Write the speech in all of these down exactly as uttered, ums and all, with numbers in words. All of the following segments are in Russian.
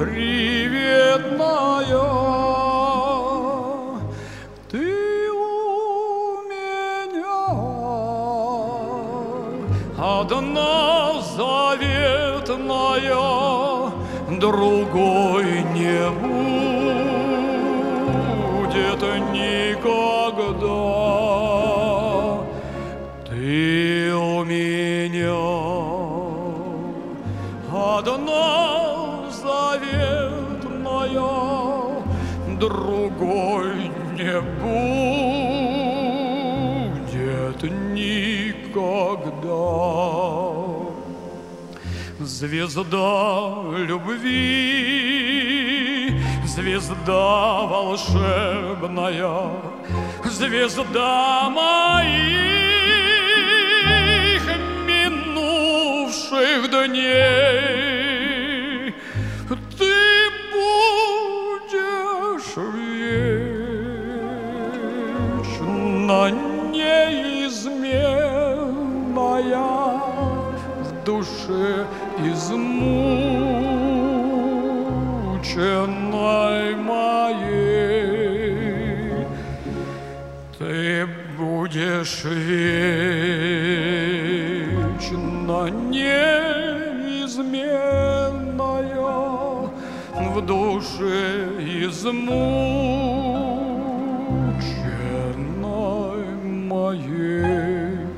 приветная, ты у меня одна заветная, другой не будет никогда. Ты у меня одна заветная, другой не будет никогда. Звезда любви, звезда волшебная, звезда моих минувших дней, ты будешь вечно неизменная в душе измученной моей. Ты будешь вечно неизменная в душе измученной моей.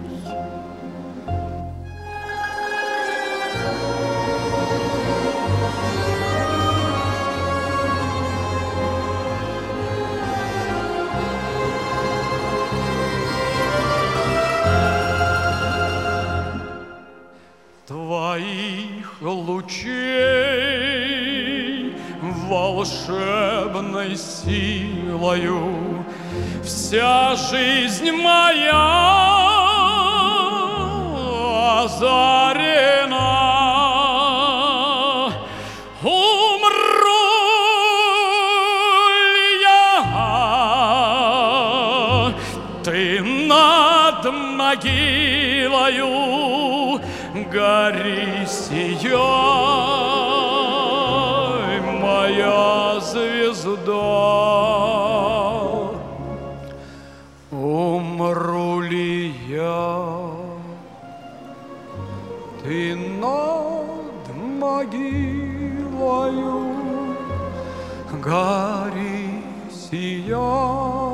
Твоих лучей волшебной силою вся жизнь моя озарена. Умру ли я, ты над могилою гори, сияй, моя звезда. Умру ли я, ты над могилою гори, сияй,